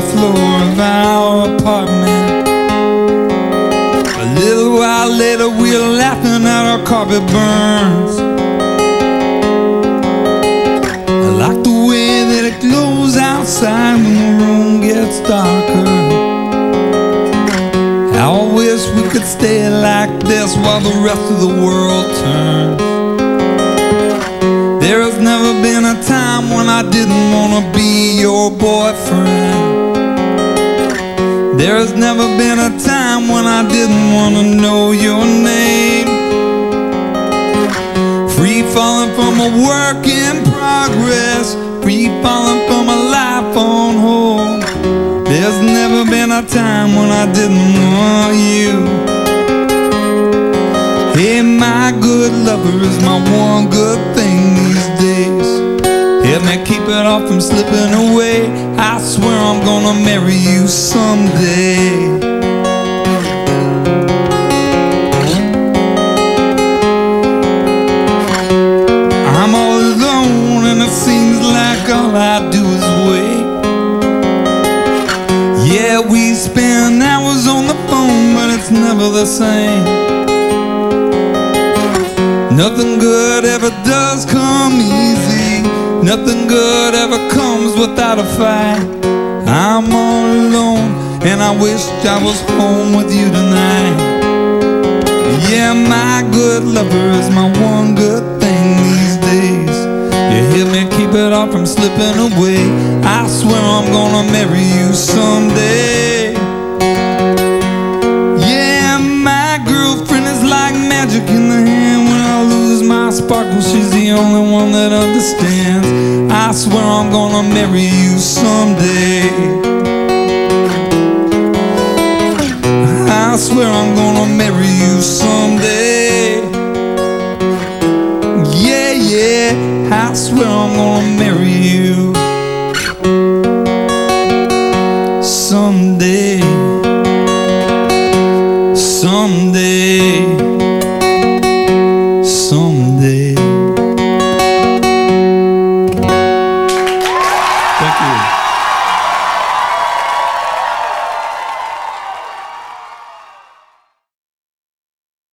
floor of our apartment. A little while later we're laughing at our carpet burns. I like the way that it glows outside when the room gets darker. How I wish we could stay like this while the rest of the world turns. There has never been a time when I didn't want to be your boyfriend. There has never been a time when I didn't want to know your name. Free falling from a work in progress, free falling from a life on hold. There's never been a time when I didn't want you. Hey, my good lover is my one good thing these days. Help me keep it off from slipping away. I swear I'm gonna marry you someday. I'm all alone and it seems like all I do is wait. Yeah, we spend hours on the phone, but it's never the same. Nothing good ever does come easy. Nothing good ever comes without a fight. I'm all alone and I wish I was home with you tonight. Yeah, my good lover is my one good thing these days. You hear me keep it off from slipping away. I swear I'm gonna marry you someday. Yeah, my girlfriend is like magic in the hand. When I lose my sparkle, she's the only one that understands. I swear I'm gonna marry you someday. I swear I'm gonna marry you someday. Yeah, yeah, I swear I'm gonna marry you someday.